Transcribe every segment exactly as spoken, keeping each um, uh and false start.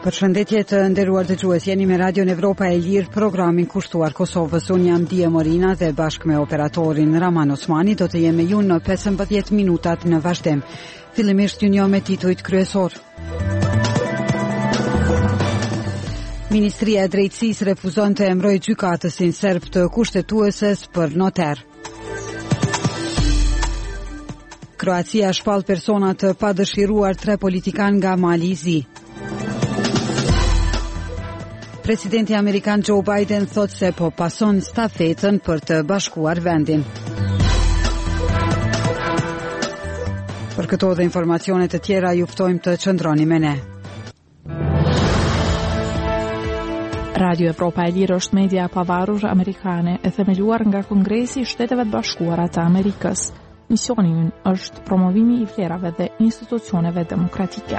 Përshëndetje të nderuar dëgjues, jeni me Radion Evropa e Lirë, programin kushtuar Kosovës. Unë jam Dia Morina dhe bashkë me operatorin Raman Osmani do të jemi ju në pesëmbëdhjetë minutat në vazhdim. Fillimisht ju njoh me titujt kryesor. Ministria e Drejtësisë refuzon të emërojë gjykatësin serb të kushtetueses për noter. Kroacia shpall persona të padëshiruar tre politikan nga Mali i Zi. Presidenti Amerikan Joe Biden thot se po pason stafetën për të bashkuar vendin. Për këto dhe informacionet të tjera ju ftojmë të qëndroni me ne. Radio Evropa e Lirë është media pavarur amerikane e themeluar nga Kongresi i Shteteve të Bashkuara të Amerikës. Misioni i ynë është promovimi i vlerave dhe institucioneve demokratike.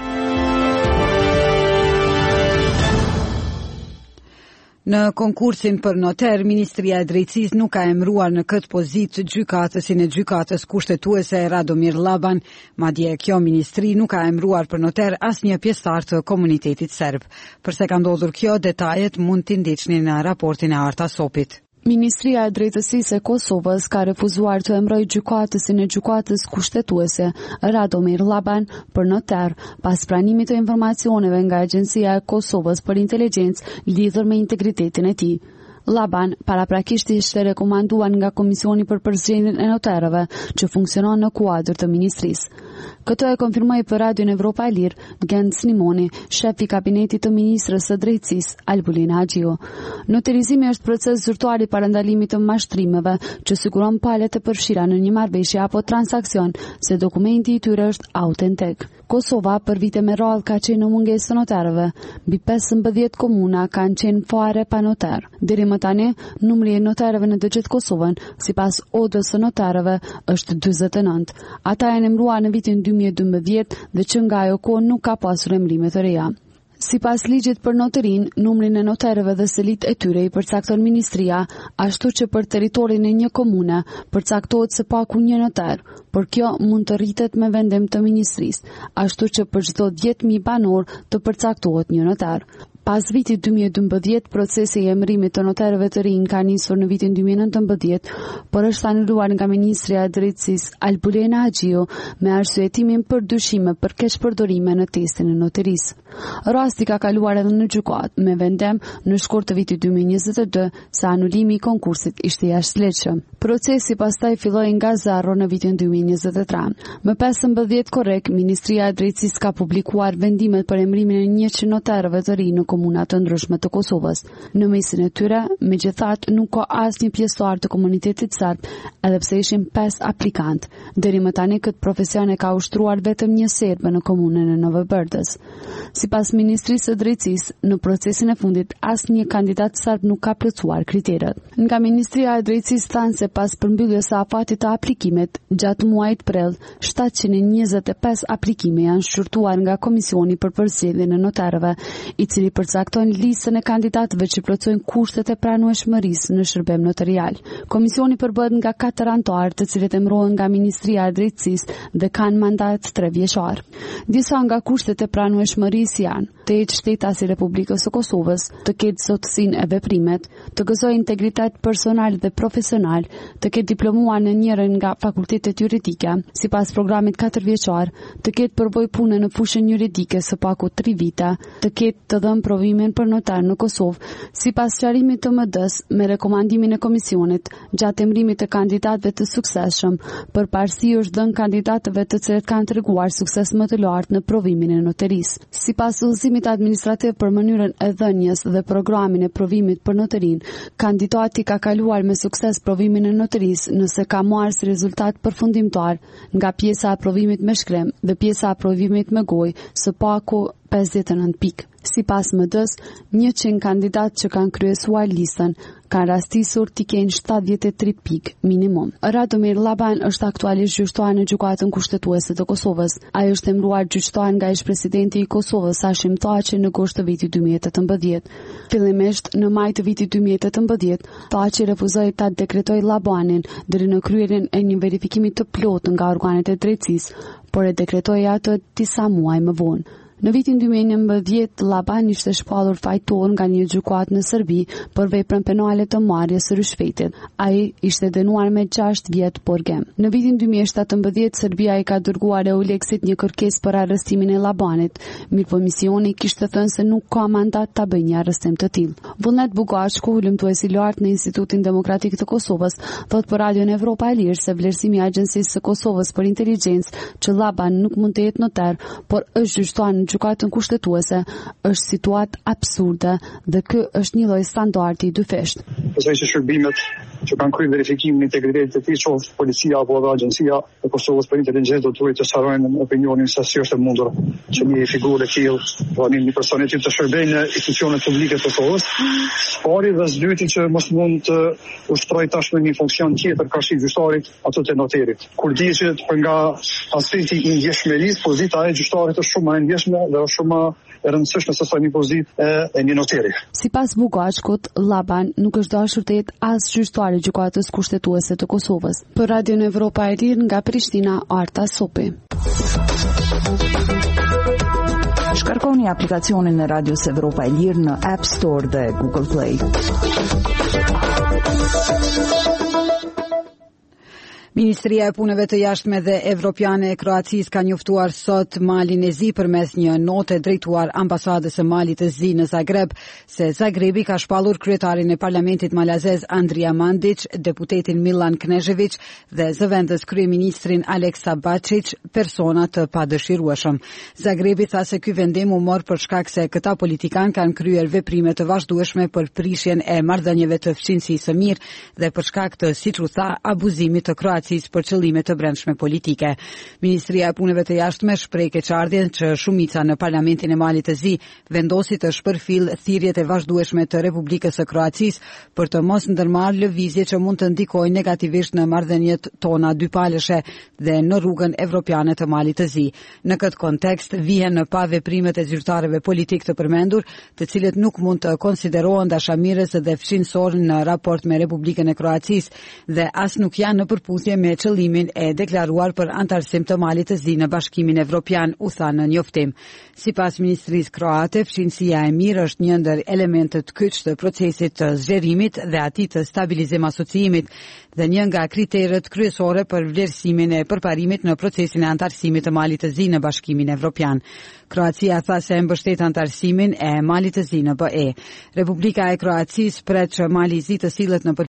Në konkursin për noter, Ministria e Drejtësisë nuk ka emëruar në këtë pozitë gjykatësin e gjykatës kushtetuese Radomir Laban, madje kjo ministri nuk ka emëruar për noter asnjë pjesëtar të komunitetit serb. Përse ka ndodhur kjo, detajet mund t'i ndiqni në raportin e Arta Sopit. Ministria e Drejtësisë e Kosovës ka refuzuar të emërojë gjykatësin e gjykatës kushtetuese Radomir Laban për noter pas pranimit të informacioneve nga Agjencia e Kosovës për Inteligjencë lidhur me integritetin e tij. Laban paraprakisht ishte rekomanduar nga Komisioni për Përzgjedhjen e Noterëve, që funksionon në kuadër të ministrisë. Këtë e konfirmoi për Radion Evropa e Lirë Gent Snimoni, shef i kabinetit të ministrës së drejtësisë Albulina Haxhiu. Noterizimi është proces zyrtar i parandalimit të mashtrimeve që siguron palët e përfshira në një marrëveshje apo transakcion se dokumenti i tyre është autentik. Kosova për vite me radhë ka qenë në mungesë të noterëve. Mbi pesëmbëdhjetë komuna kanë qenë fare pa noter. Deri më tani, numri i noterëve në të gjithë Kosovën, sipas odës së noterëve, është dyzet e nëntë. Ata janë emëruar në vitin dy mijë e dymbëdhjetë dhe që nga ajo kohë nuk ka pasur emërime të reja. Sipas ligjit për noterin, numrin e noterëve dhe selit e tyre i përcakton ministria, ashtu që për territorin e një komune përcaktohet së paku një noter, por kjo mund të rritet me vendim të ministrisë, ashtu që për çdo dhjetë mijë banor të përcaktohet një noter. Pas vitit dy mijë e dymbëdhjetë, procesi i emërimit të noterëve të rinj ka nisur në vitin dy mijë e nëntëmbëdhjetë, por është anuluar nga Ministria e Drejtësisë Albulina Haxhiu me arsyetimin për dyshime për keqpërdorime në testin e noterisë. Rasti ka kaluar edhe në gjykatë me vendim në shkurt të vitit dy mijë e njëzet e dy se anulimi i konkursit ishte jashtëligjshëm. Procesi pastaj filloi nga zero në vitin dy mijë e njëzet e tre. Më pesëmbëdhjetë korrekt, Ministria e Drejtësisë ka publikuar vendimet për emërimin e njëqind noterëve të rinj në komuna të ndryshme të Kosovës. Në mesin e tyre, megjithatë, nuk ka asnjë pjesëtar të komunitetit serb, edhe pse ishin pesë aplikant. Deri më tani këtë profesion e ka ushtruar vetëm një serbe në komunën e Novobërdës. Sipas Ministrisë së Drejtësisë, në procesin e fundit asnjë kandidat serb nuk ka plotësuar kriteret. Nga Ministria e Drejtësisë thanë se pas përmbylljes së afatit të aplikimit, gjatë muajit prill, shtatëqind e njëzet e pesë aplikime janë shqyrtuar nga Komisioni për Përzgjedhjen e Noterëve, i cili përcakton listën e kandidatëve që plotësojnë kushtet e pranueshmërisë në shërbim notarial. Komisioni përbohet nga katër anëtarë, të cilët emërohen nga Ministria e Drejtësisë dhe kanë mandat tre vjeçar. Disa nga kushtet e pranueshmërisë janë: të jetë shtetas i Republikës së Kosovës, të ketë zotësinë e veprimet, të gëzojë integritet personal dhe profesional, të ketë diplomuar në njërin nga fakultetet juridike, sipas programit katër vjeçar, të ketë përvojë pune në fushën juridike së paku tri vite, të ketë të dhënë provimin për notar në Kosovë, sipas sqarimit të M D-s me rekomandimin e komisionit gjatë emërimit të kandidatëve të suksesshëm. Përparësi është dhënë kandidatëve të cilët kanë treguar sukses më të lartë në provimin e noterisë. Sipas udhëzimit administrativ për mënyrën e dhënies dhe programin e provimit për noterin, kandidati ka kaluar me sukses provimin e noterisë nëse ka marrë si rezultat përfundimtar nga pjesa e provimit me shkrim dhe pjesa e provimit me gojë së paku pesëdhjetë e nëntë pikë. Sipas M D-s, njëqind kandidatë që kanë kryesuar listën kanë rastisur t'i kenë shtatëdhjetë e tre pikë minimum. Radomir Laban është aktualisht gjyqtar në Gjykatën Kushtetuese të Kosovës. Ai është emëruar gjyqtar nga ish-presidenti i Kosovës Hashim Thaçi në gusht të vitit dy mijë e tetëmbëdhjetë. Fillimisht në maj të vitit dy mijë e tetëmbëdhjetë, Thaçi refuzoi ta dekretojë Labanin deri në kryerjen e një verifikimi të plotë nga organet e drejtësisë, por e dekretoi atë disa muaj më vonë. Në vitin dy mijë e njëmbëdhjetë, Laban ishte shpallur fajtor nga një gjykatë në Serbi për veprën penale të marrjes së rishfetit. Ai ishte dënuar me gjashtë vjet porgem. Në vitin dy mijë e shtatëmbëdhjetë, Serbia i ka dërguar Euleksit një kërkesë për arrestimin e Labanit, mirëpo misioni kishte thënë se nuk ka mandat ta bëjë një arrestim të tillë. Vullnet Bugashku, ulëmtues i lartë në Institutin Demokratik të Kosovës, thot për Radion Evropa e Lirë se vlerësimi i Agjencisë së Kosovës për Inteligjencë që Laban nuk mund të jetë notar, por është gjyqtar në gjykatën kushtetuese, është situatë absurde dhe ky është një lloj standardi dyfisht. Besoj se shërbimet që kanë kryer verifikimin e integritetit të tij, qoftë policia apo edhe agjencia e Kosovës për inteligjencë, do duhet të sarojnë opinionin se si është e mundur që një figurë e tillë, po një person i tillë të shërbejë në institucionet publike të Kosovës. Pari dhe së dyti që mos mund të ushtrojë tashmë një funksion tjetër karshi gjyqtarit ato të noterit. Kur dihet që nga aspekti i ndjeshmërisë, pozita e gjyqtarit është shumë e ndjeshme dhe është shumë e rëndësishme se sa një pozitë e, e një noteri. Sipas Bugashkut, Laban nuk është dashur të jetë as gjyqtar i gjykatës kushtetuese të Kosovës. Për Radion Evropa e Lirë nga Prishtina, Arta Sopi. Shkarkoni aplikacionin e Radios Evropa e Lirë në App Store dhe Google Play. Ministria e Punëve të Jashtme dhe Evropiane e Kroacisë ka njoftuar sot Malin e Zi përmes një note drejtuar ambasadës së Malit të Zi në Zagreb se Zagrebi ka shpallur kryetarin e Parlamentit malazez Andrija Mandić, deputetin Milan Knežević dhe zëvendës kryeministrin Aleksa Bačić, persona të padëshirueshëm. Zagrebi tha se ky vendim u mor për shkak se këta politikan kanë kryer veprime të vazhdueshme për prishjen e marrëdhënieve të fqinjësisë së mirë dhe për shkak të, siç u tha, abuzimit të Kroacisë për qëllime të brendshme politike. Ministria e Punëve të Jashtme shpreh keqardhjen që shumica në Parlamentin e Malit të Zi vendosi të shpërfill thirrjet e vazhdueshme të Republikës së Kroacisë për të mos ndërmarrë lëvizje që mund të ndikojnë negativisht në marrëdhëniet tona dypalëshe dhe në rrugën evropiane të Malit të Zi. Në këtë kontekst vihen në pa veprimet e zyrtarëve politik të përmendur, të cilët nuk mund të konsiderohen dashamirës dhe fqinësor në raport me Republikën e Kroacisë dhe as nuk janë në përputhje me qëllimin e deklaruar për antarësim të Malit të Zi në Bashkimin Evropian, u tha në njoftim. Sipas ministrisë kroate, fqinësia e mirë është një ndër elementët kyç të procesit të zgjerimit dhe atij të stabilizim asociimit dhe një nga kriteret kryesore për vlerësimin e përparimit në procesin e antarësimit të Malit të Zi në Bashkimin Evropian. Kroacia tha se mbështet antarësimin e Malit të Zi në B E. Republika e Kroacisë pret që Mali i Zi të sillet në